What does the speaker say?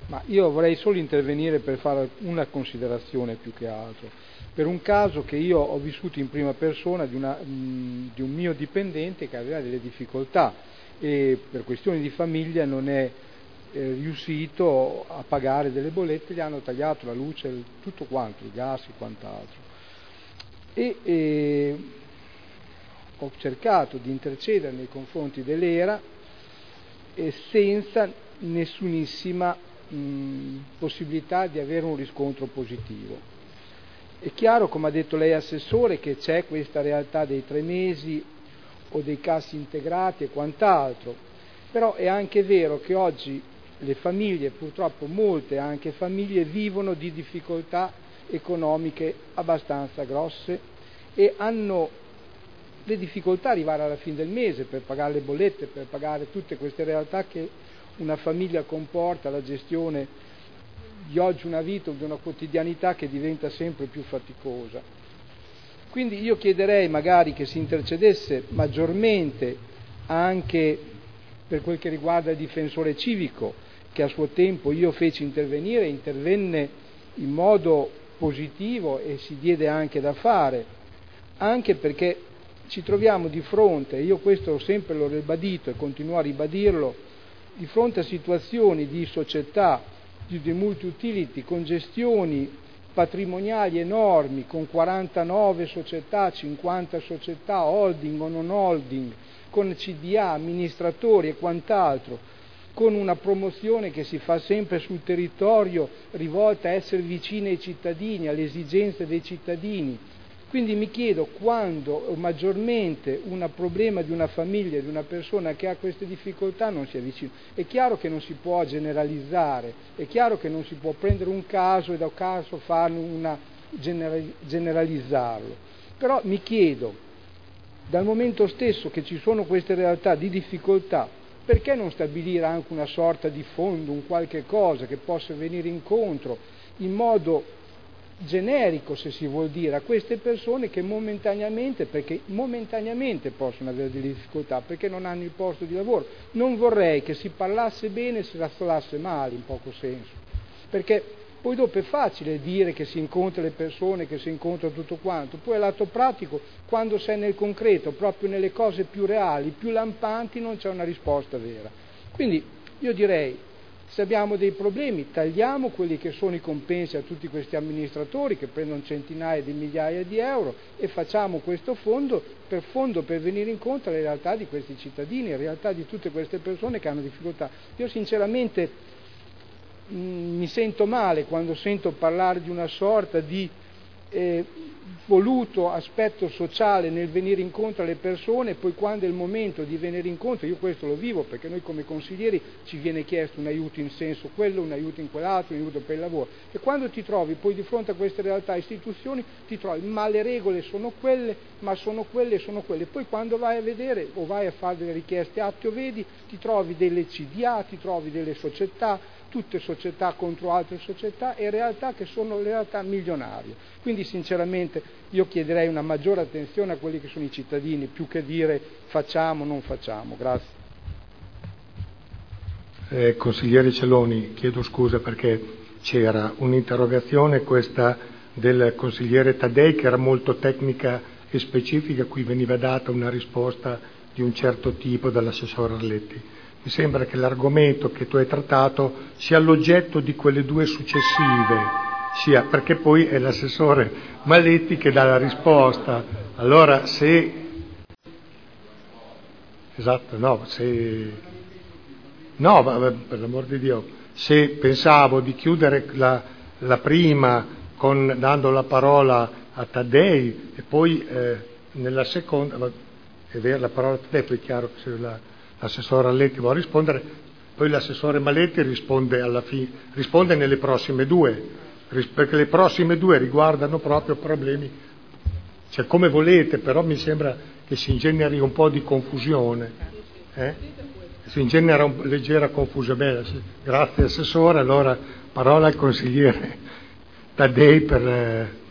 Ma io vorrei solo intervenire per fare una considerazione più che altro, per un caso che io ho vissuto in prima persona di un mio dipendente che aveva delle difficoltà e per questioni di famiglia non è riuscito a pagare delle bollette, gli hanno tagliato la luce, tutto quanto, il gas e quant'altro. E ho cercato di intercedere nei confronti dell'ERA senza nessunissima possibilità di avere un riscontro positivo. È chiaro, come ha detto lei Assessore, che c'è questa realtà dei 3 mesi o dei cassi integrati e quant'altro, però è anche vero che oggi le famiglie, purtroppo molte anche famiglie, vivono di difficoltà economiche abbastanza grosse e hanno le difficoltà ad arrivare alla fine del mese per pagare le bollette, per pagare tutte queste realtà che una famiglia comporta, la gestione di oggi una vita, di una quotidianità che diventa sempre più faticosa. Quindi io chiederei magari che si intercedesse maggiormente anche per quel che riguarda il difensore civico, che a suo tempo io feci intervenire, intervenne in modo positivo e si diede anche da fare, anche perché ci troviamo di fronte, io questo sempre l'ho ribadito e continuo a ribadirlo, di fronte a situazioni di società, di multi-utility, con gestioni patrimoniali enormi, con 49 società, 50 società, holding o non holding, con CDA, amministratori e quant'altro, con una promozione che si fa sempre sul territorio rivolta a essere vicini ai cittadini, alle esigenze dei cittadini. Quindi mi chiedo quando maggiormente un problema di una famiglia, di una persona che ha queste difficoltà non si avvicina. È chiaro che non si può generalizzare, è chiaro che non si può prendere un caso e da caso generalizzarlo. Però mi chiedo, dal momento stesso che ci sono queste realtà di difficoltà, perché non stabilire anche una sorta di fondo, un qualche cosa che possa venire incontro in modo generico, se si vuol dire, a queste persone che momentaneamente possono avere delle difficoltà perché non hanno il posto di lavoro. Non vorrei che si parlasse bene e si razzolasse male, in poco senso, perché poi dopo è facile dire che si incontra le persone, che si incontra tutto quanto, poi al lato pratico, quando sei nel concreto, proprio nelle cose più reali, più lampanti, non c'è una risposta vera. Quindi io direi, se abbiamo dei problemi, tagliamo quelli che sono i compensi a tutti questi amministratori che prendono centinaia di migliaia di euro e facciamo questo fondo per venire incontro alle realtà di questi cittadini, alle realtà di tutte queste persone che hanno difficoltà. Io sinceramente mi sento male quando sento parlare di una sorta di voluto aspetto sociale nel venire incontro alle persone, poi quando è il momento di venire incontro, io questo lo vivo perché noi come consiglieri ci viene chiesto un aiuto in senso quello, un aiuto in quell'altro, un aiuto per il lavoro, e quando ti trovi poi di fronte a queste realtà e istituzioni ti trovi, ma le regole sono quelle, ma sono quelle, poi quando vai a vedere o vai a fare delle richieste atti o vedi, ti trovi delle CDA, ti trovi delle società, tutte società contro altre società e realtà che sono le realtà milionarie. Quindi sinceramente io chiederei una maggiore attenzione a quelli che sono i cittadini, più che dire facciamo, non facciamo. Grazie. Consigliere Celoni, chiedo scusa perché c'era un'interrogazione, questa del consigliere Taddei, che era molto tecnica e specifica, a cui veniva data una risposta di un certo tipo dall'assessore Arletti. Mi sembra che l'argomento che tu hai trattato sia l'oggetto di quelle due successive, sia perché poi è l'assessore Maletti che dà la risposta. Allora se esatto, per l'amor di Dio, se pensavo di chiudere la prima dando la parola a Taddei e poi nella seconda è vero, la parola a Taddei, poi è chiaro che se l'assessore Arletti vuole rispondere, poi l'assessore Maletti risponde alla fine, risponde nelle prossime due, perché le prossime due riguardano proprio problemi, cioè come volete, però mi sembra che si ingeneri un po' di confusione, si ingenera una leggera confusione. Grazie assessore, allora parola al consigliere Taddei per